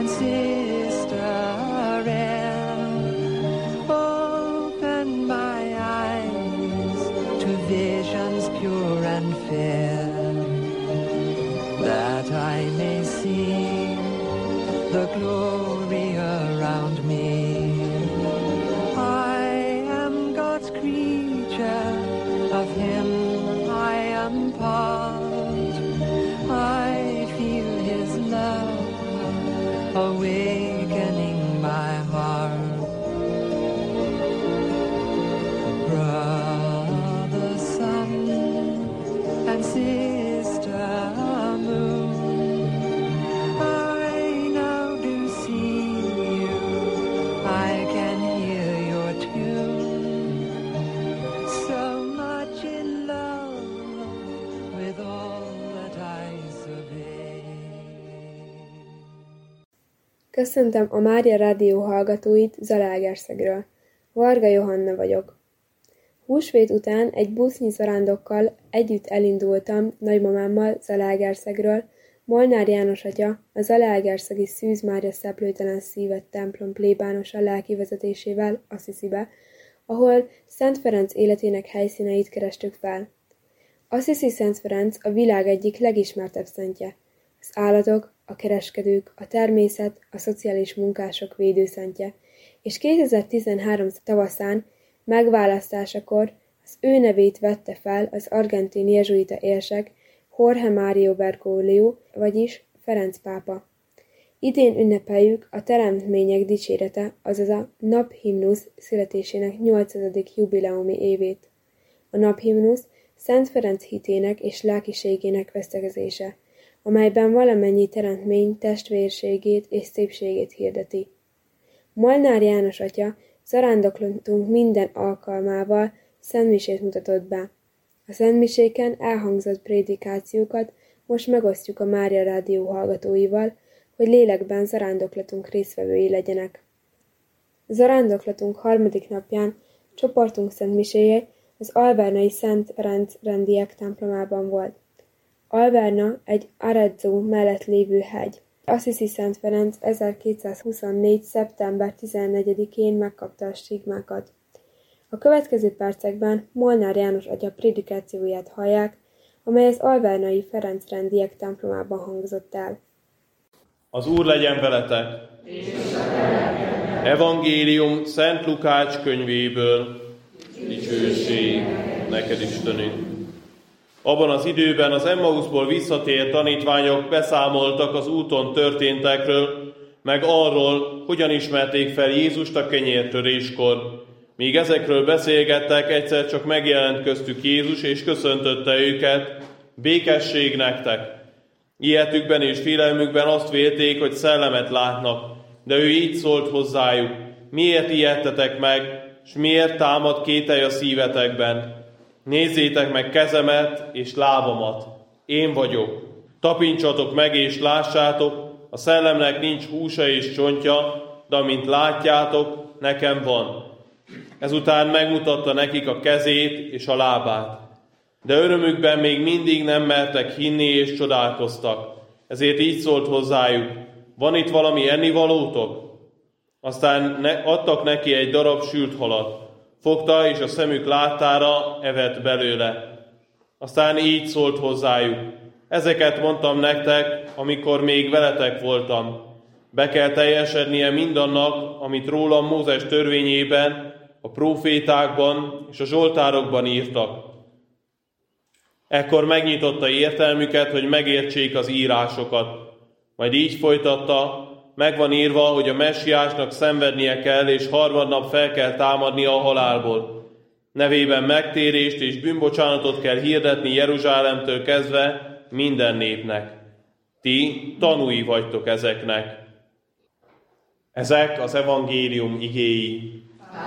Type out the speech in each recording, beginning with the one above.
and sister Anne, open my eyes to visions pure and fair, that I may see the glory around me. I am God's creature, of Him I am part. I feel His love awakening my heart. Brother sun and sister moon, I now do see you, I can hear your tune, so much in love with all that I survey. Köszöntöm a Mária Rádió hallgatóit Zalaegerszegről. Varga Johanna vagyok. Húsvét után egy busznyi zarándokkal együtt elindultam nagymamámmal Zalaegerszegről, Molnár János atya, a zalaegerszegi Szűz Mária Szeplőtelen Szíve templom plébánosa lelki vezetésével Assisibe, ahol Szent Ferenc életének helyszíneit kerestük fel. Assisi Szent Ferenc a világ egyik legismertebb szentje. Az állatok, a kereskedők, a természet, a szociális munkások védőszentje, és 2013 tavaszán megválasztásakor az ő nevét vette fel az argentin jezsuita érsek Jorge Mario Bergoglio, vagyis Ferenc pápa. Idén ünnepeljük a Teremtmények dicsérete, azaz a naphimnusz születésének 8. jubileumi évét. A naphimnusz Szent Ferenc hitének és lelkiségének vesztegezése, amelyben valamennyi teremtmény testvérségét és szépségét hirdeti. Molnár János atya zarándoklatunk minden alkalmával szentmisét mutatott be. A szentmiséken elhangzott prédikációkat most megosztjuk a Mária Rádió hallgatóival, hogy lélekben zarándoklatunk résztvevői legyenek. Zarándoklatunk harmadik napján csoportunk szentmiséje az alvernai Szent Ferenc rendiek templomában volt. Alverna egy Arezzo mellett lévő hegy. Assisi Szent Ferenc 1224. szeptember 14-én megkapta a stigmákat. A következő percekben Molnár János atya prédikációját hallják, amely az alvernai Ferenc rendiek templomában hangzott el. Az Úr legyen veletek! Evangélium Szent Lukács könyvéből. Dicsőség neked, Istenünk! Abban az időben az Emmauszból visszatért tanítványok beszámoltak az úton történtekről, meg arról, hogyan ismerték fel Jézust a kenyértöréskor. Míg ezekről beszélgettek, egyszer csak megjelent köztük Jézus, és köszöntötte őket: békesség nektek! Ilyetükben és félelmükben azt vélték, hogy szellemet látnak, de ő így szólt hozzájuk: miért ijedtetek meg, és miért támad kételj a szívetekben? Nézzétek meg kezemet és lábamat, én vagyok. Tapintsatok meg és lássátok, a szellemnek nincs húsa és csontja, de amint látjátok, nekem van. Ezután megmutatta nekik a kezét és a lábát. De örömükben még mindig nem mertek hinni és csodálkoztak. Ezért így szólt hozzájuk: van itt valami ennivalótok? Aztán adtak neki egy darab sült halat. Fogta, és a szemük láttára evett belőle. Aztán így szólt hozzájuk: ezeket mondtam nektek, amikor még veletek voltam. Be kell teljesednie mindannak, amit rólam Mózes törvényében, a prófétákban és a zsoltárokban írtak. Ekkor megnyitotta értelmüket, hogy megértsék az írásokat. Majd így folytatta: megvan írva, hogy a messiásnak szenvednie kell, és harmadnap fel kell támadnia a halálból. Nevében megtérést és bűnbocsánatot kell hirdetni Jeruzsálemtől kezdve minden népnek. Ti tanúi vagytok ezeknek. Ezek az evangélium igéi.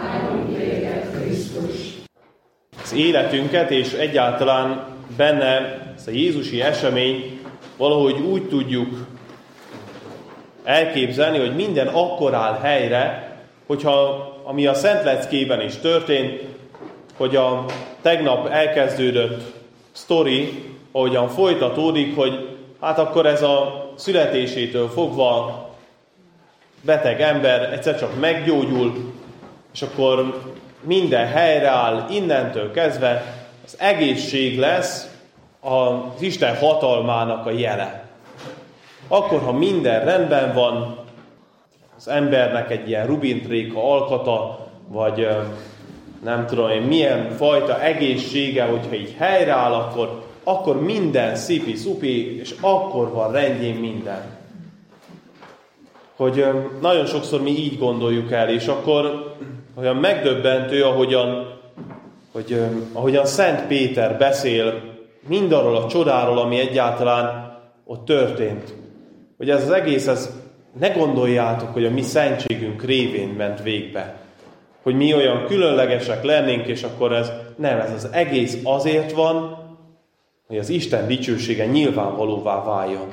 Az életünket és egyáltalán benne ezt a jézusi esemény valahogy úgy tudjuk elképzelni, hogy minden akkor áll helyre, hogyha, ami a Szentleckében is történt, hogy a tegnap elkezdődött sztori, ahogyan folytatódik, hogy hát akkor ez a születésétől fogva beteg ember egyszer csak meggyógyul, és akkor minden helyreáll, innentől kezdve az egészség lesz az Isten hatalmának a jele. Akkor, ha minden rendben van, az embernek egy ilyen rubintréka alkata, vagy nem tudom én milyen fajta egészsége, hogyha így helyreáll, akkor minden szipi-szupi, és akkor van rendjén minden. Hogy nagyon sokszor mi így gondoljuk el, és akkor olyan megdöbbentő, ahogyan Szent Péter beszél mindarról a csodáról, ami egyáltalán ott történt. Hogy ez az egész, ne gondoljátok, hogy a mi szentségünk révén ment végbe. Hogy mi olyan különlegesek lennénk, és akkor ez az egész azért van, hogy az Isten dicsősége nyilvánvalóvá váljon.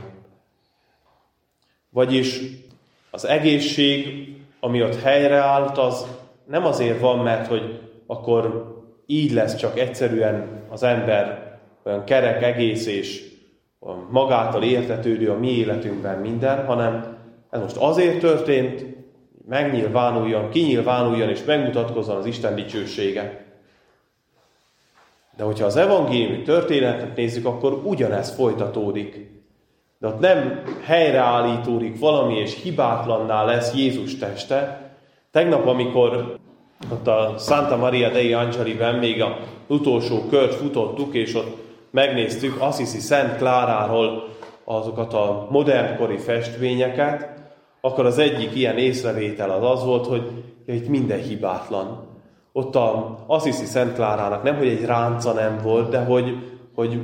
Vagyis az egészség, ami ott helyreállt, az nem azért van, mert hogy akkor így lesz csak egyszerűen az ember olyan kerek egész és magától értetődő a mi életünkben minden, hanem ez most azért történt, megnyilvánuljon, kinyilvánuljon és megmutatkozzon az Isten dicsősége. De hogyha az evangéliumi történetet nézzük, akkor ugyanez folytatódik. De ott nem helyreállítódik valami, és hibátlanná lesz Jézus teste. Tegnap, amikor ott a Santa Maria dei Angeliben még az utolsó kört futottuk, és ott megnéztük Assisi Szent Kláráról azokat a modernkori festvényeket, akkor az egyik ilyen észrevétel az volt, hogy itt minden hibátlan. Ott az Assisi Szent Klárának nem, hogy egy ránca nem volt, de hogy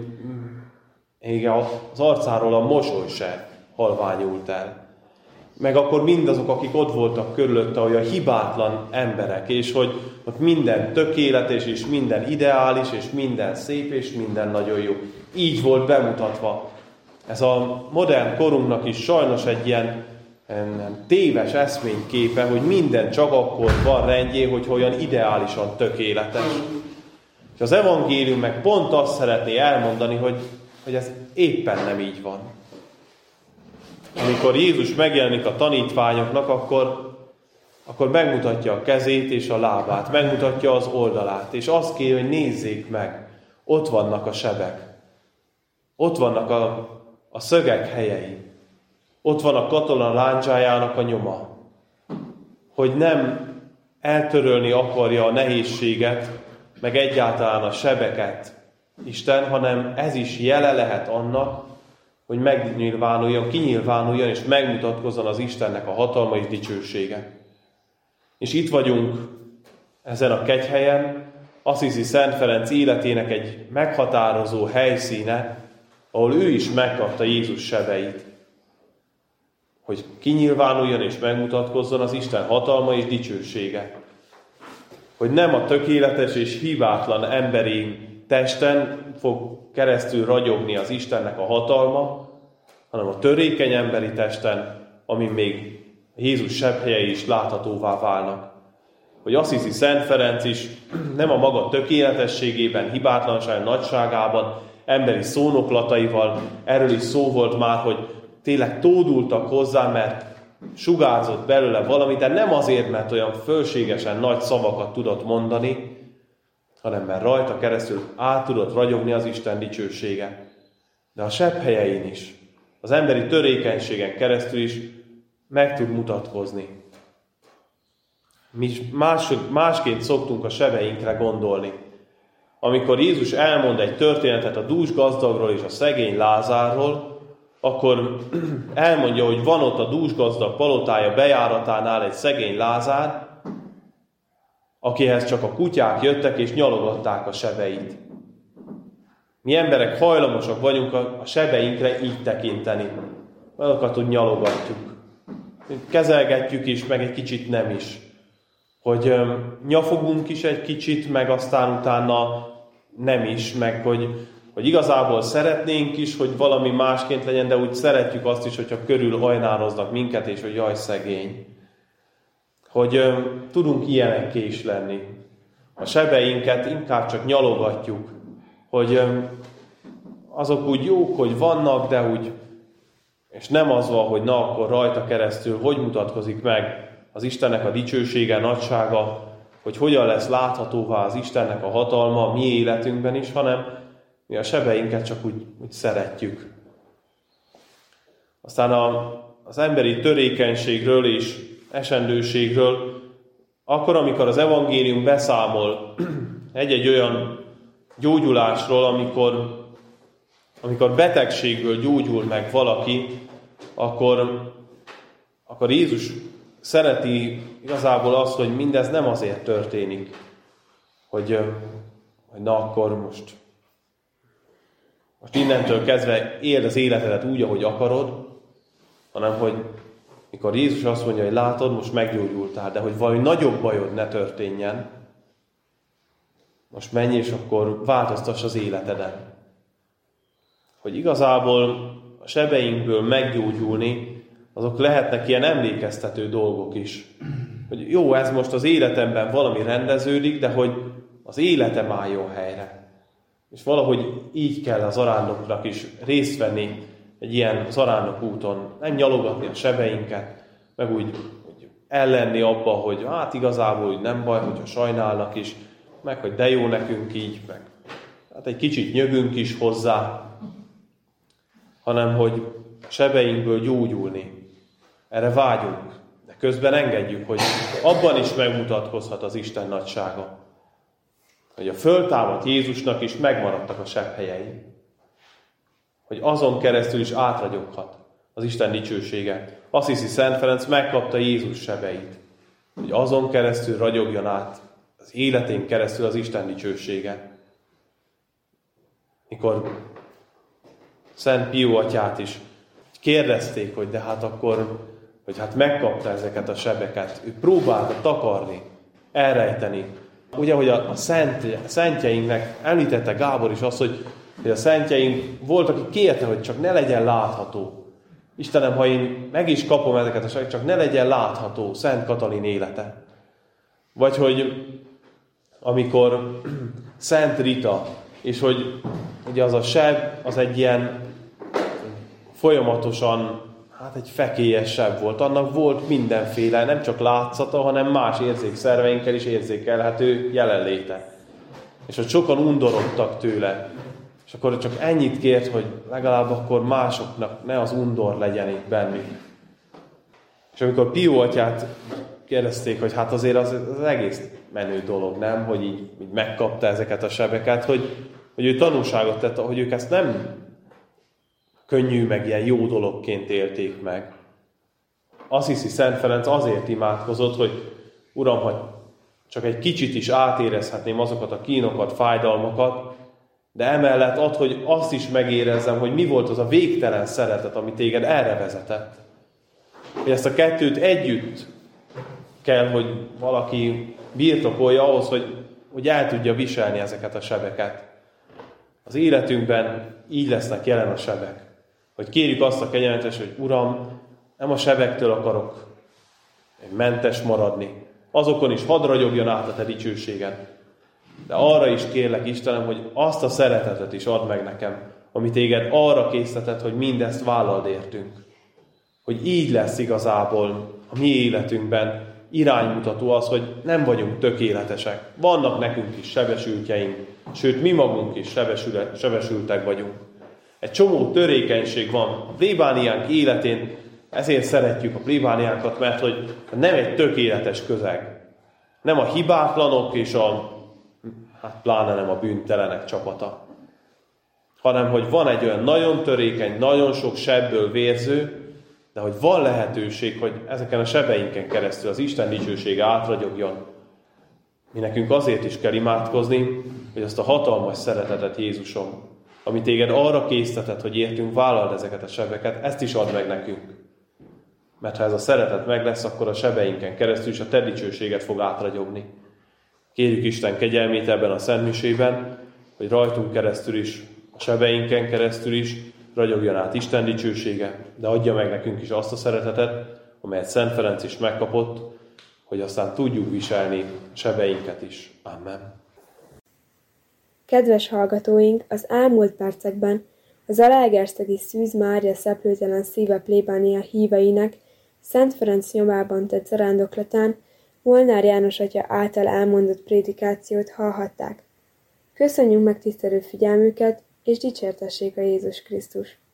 az arcáról a mosoly se halványult el. Meg akkor mindazok, akik ott voltak körülötte, olyan hibátlan emberek, és hogy ott minden tökéletes, és minden ideális, és minden szép, és minden nagyon jó. Így volt bemutatva. Ez a modern korunknak is sajnos egy ilyen téves eszményképe, hogy minden csak akkor van rendjén, hogy olyan ideálisan tökéletes. És az evangélium meg pont azt szeretné elmondani, hogy ez éppen nem így van. Amikor Jézus megjelenik a tanítványoknak, akkor megmutatja a kezét és a lábát, megmutatja az oldalát, és azt kér, hogy nézzék meg, ott vannak a sebek, ott vannak a szögek helyei, ott van a katona láncsájának a nyoma, hogy nem eltörölni akarja a nehézséget, meg egyáltalán a sebeket Isten, hanem ez is jele lehet annak, hogy megnyilvánuljon, kinyilvánuljon, és megmutatkozzon az Istennek a hatalma és dicsősége. És itt vagyunk ezen a kegyhelyen, Assisi Szent Ferenc életének egy meghatározó helyszíne, ahol ő is megkapta Jézus sebeit. Hogy kinyilvánuljon és megmutatkozzon az Isten hatalma és dicsősége. Hogy nem a tökéletes és hibátlan emberi testen fog keresztül ragyogni az Istennek a hatalma, hanem a törékeny emberi testen, amin még Jézus sebhelyei is láthatóvá válnak. Hogy Assisi Szent Ferenc is nem a maga tökéletességében, hibátlanság nagyságában, emberi szónoklataival, erről is szó volt már, hogy tényleg tódultak hozzá, mert sugárzott belőle valami, de nem azért, mert olyan fölségesen nagy szavakat tudott mondani, hanem mert rajta keresztül át tudott ragyogni az Isten dicsősége. De a sebhelyein is, az emberi törékenységen keresztül is meg tud mutatkozni. Mi másként szoktunk a sebeinkre gondolni. Amikor Jézus elmond egy történetet a dús gazdagról és a szegény Lázárról, akkor elmondja, hogy van ott a dús gazdag palotája bejáratánál egy szegény Lázár, akihez csak a kutyák jöttek és nyalogatták a sebeit. Mi emberek hajlamosak vagyunk a sebeinkre így tekinteni. Azokat úgy nyalogatjuk. Kezelgetjük is, meg egy kicsit nem is. Hogy nyafogunk is egy kicsit, meg aztán utána nem is, meg hogy igazából szeretnénk is, hogy valami másként legyen, de úgy szeretjük azt is, hogyha körül hajnároznak minket, és hogy jaj, szegény. Hogy tudunk ilyenekké is lenni. A sebeinket inkább csak nyalogatjuk, hogy azok úgy jók, hogy vannak, de úgy És nem az van, hogy na akkor rajta keresztül hogy mutatkozik meg az Istennek a dicsősége, nagysága, hogy hogyan lesz láthatóvá az Istennek a hatalma a mi életünkben is, hanem mi a sebeinket csak úgy szeretjük. Aztán az emberi törékenységről és esendőségről, akkor, amikor az evangélium beszámol egy-egy olyan gyógyulásról, amikor betegségből gyógyul meg valaki, akkor Jézus szereti igazából azt, hogy mindez nem azért történik, hogy na akkor most innentől kezdve éld az életedet úgy, ahogy akarod, hanem hogy mikor Jézus azt mondja, hogy látod, most meggyógyultál, de hogy valami nagyobb bajod ne történjen, most menj és akkor változtass az életeden. Hogy igazából a sebeinkből meggyógyulni, azok lehetnek ilyen emlékeztető dolgok is. Hogy jó, ez most az életemben valami rendeződik, de hogy az életem álljon helyre. És valahogy így kell a zarándoknak is részt venni egy ilyen zarándok úton. Nem nyalogatni a sebeinket, meg úgy ellenni abba, hogy hát igazából úgy nem baj, hogyha sajnálnak is, meg hogy de jó nekünk így, meg hát egy kicsit nyögünk is hozzá, hanem hogy a sebeinkből gyógyulni. Erre vágyunk, de közben engedjük, hogy abban is megmutatkozhat az Isten nagysága. Hogy a föltámadt Jézusnak is megmaradtak a sebhelyei. Hogy azon keresztül is átragyoghat az Isten dicsősége. Assisi Szent Ferenc megkapta Jézus sebeit. Hogy azon keresztül ragyogjon át az életén keresztül az Isten dicsősége. Mikor Szent Pió atyát is kérdezték, hogy de hát akkor, hogy hát megkapta ezeket a sebeket. Ő próbálta takarni, elrejteni. Ugye, hogy a szentjeinknek említette Gábor is azt, hogy a szentjeink volt, aki kérte, hogy csak ne legyen látható. Istenem, ha én meg is kapom ezeket a sebeket, csak ne legyen látható Szent Katalin élete. Vagy hogy amikor Szent Rita, és hogy ugye az a seb, az egy ilyen folyamatosan, hát egy fekélyes seb volt. Annak volt mindenféle, nem csak látszata, hanem más érzékszerveinkkel is érzékelhető jelenléte. És hogy sokan undorodtak tőle. És akkor csak ennyit kért, hogy legalább akkor másoknak ne az undor legyen itt bennük. És amikor Pió atyát kérdezték, hogy hát azért az egész menő dolog, nem? Hogy így megkapta ezeket a sebeket, hogy ő tanúságot tette, hogy ők ezt nem könnyű, meg ilyen jó dologként élték meg. Assisi Szent Ferenc azért imádkozott, hogy Uram, ha csak egy kicsit is átérezhetném azokat a kínokat, fájdalmakat, de emellett add, hogy azt is megérezzem, hogy mi volt az a végtelen szeretet, ami téged erre vezetett. Hogy ezt a kettőt együtt kell, hogy valaki birtokolja ahhoz, hogy el tudja viselni ezeket a sebeket. Az életünkben így lesznek jelen a sebek. Hogy kérjük azt a kegyelmetes, hogy Uram, nem a sebektől akarok mentes maradni. Azokon is hadd ragyogjon át a te dicsőséged. De arra is kérlek, Istenem, hogy azt a szeretetet is add meg nekem, ami téged arra késztetett, hogy mindezt vállald értünk. Hogy így lesz igazából a mi életünkben iránymutató az, hogy nem vagyunk tökéletesek. Vannak nekünk is sebesültjeink, sőt mi magunk is sebesültek vagyunk. Egy csomó törékenység van a plébániánk életén, ezért szeretjük a plébániánkat, mert hogy nem egy tökéletes közeg. Nem a hibátlanok és hát pláne nem a bűntelenek csapata. Hanem, hogy van egy olyan nagyon törékeny, nagyon sok sebből vérző, de hogy van lehetőség, hogy ezeken a sebeinken keresztül az Isten dicsősége átragyogjon. Mi nekünk azért is kell imádkozni, hogy azt a hatalmas szeretetet, Jézusom, ami téged arra késztetett, hogy értünk, vállald ezeket a sebeket, ezt is add meg nekünk. Mert ha ez a szeretet meg lesz, akkor a sebeinken keresztül is a te dicsőséget fog átragyogni. Kérjük Isten kegyelmét ebben a szentmisében, hogy rajtunk keresztül is, a sebeinken keresztül is ragyogjon át Isten dicsősége, de adja meg nekünk is azt a szeretetet, amelyet Szent Ferenc is megkapott, hogy aztán tudjuk viselni a sebeinket is. Amen. Kedves hallgatóink, az elmúlt percekben a zalaegerszegi Szűz Mária szeplőtelen szíve plébánia híveinek Szent Ferenc nyomában tett zarándoklatán Molnár János atya által elmondott prédikációt hallhatták. Köszönjük megtisztelő figyelmüket, és dicsértessék a Jézus Krisztus!